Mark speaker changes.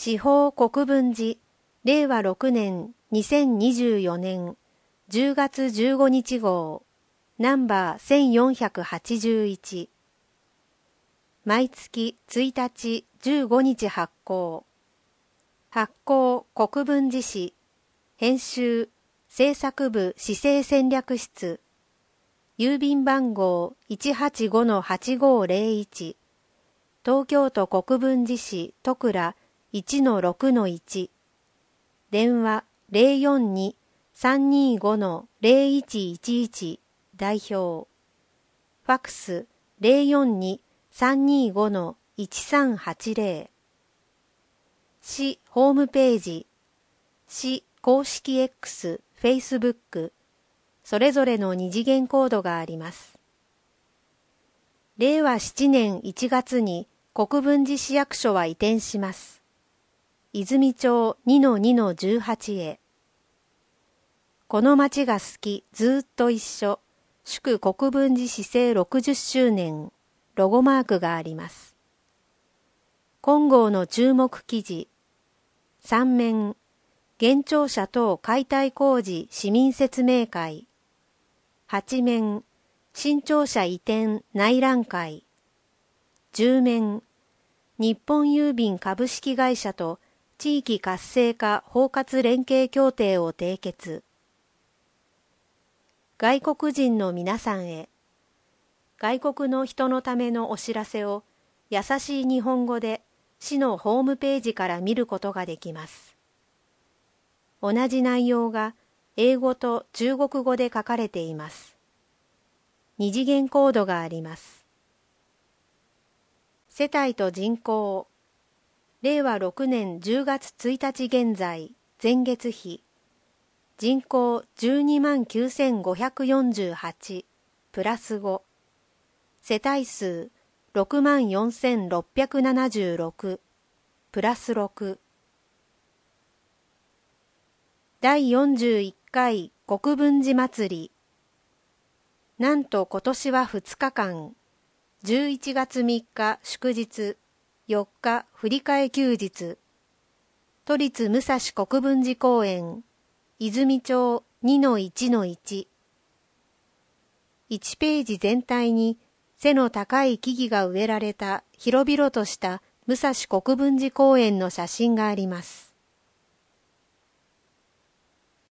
Speaker 1: 地方国分寺令和6年2024年10月15日号ナンバー1481毎月1日15日発行国分寺市編集制作部市政戦略室郵便番号 185-8501 東京都国分寺市戸倉 1-6-1 電話 042-325-0111 代表ファックス 042-325-1380 市ホームページ市公式 X、Facebookそれぞれの二次元コードがあります。令和7年1月に国分寺市役所は移転します。泉町 2-2-18 へ。この町が好き、ずっと一緒。祝国分寺市政60周年。ロゴマークがあります。今号の注目記事。3面。現庁舎等解体工事市民説明会。8面。新庁舎移転内覧会。10面。日本郵便株式会社と地域活性化包括連携協定を締結。外国人の皆さんへ。外国の人のためのお知らせを優しい日本語で市のホームページから見ることができます。同じ内容が英語と中国語で書かれています。二次元コードがあります。世帯と人口。令和6年10月1日現在、前月比。人口129,548プラス5。世帯数64,676プラス6。第41回国分寺祭り。なんと今年は2日間、11月3日祝日、4日振り替え休日、都立武蔵国分寺公園、泉町 2-1-1。1ページ全体に背の高い木々が植えられた広々とした武蔵国分寺公園の写真があります。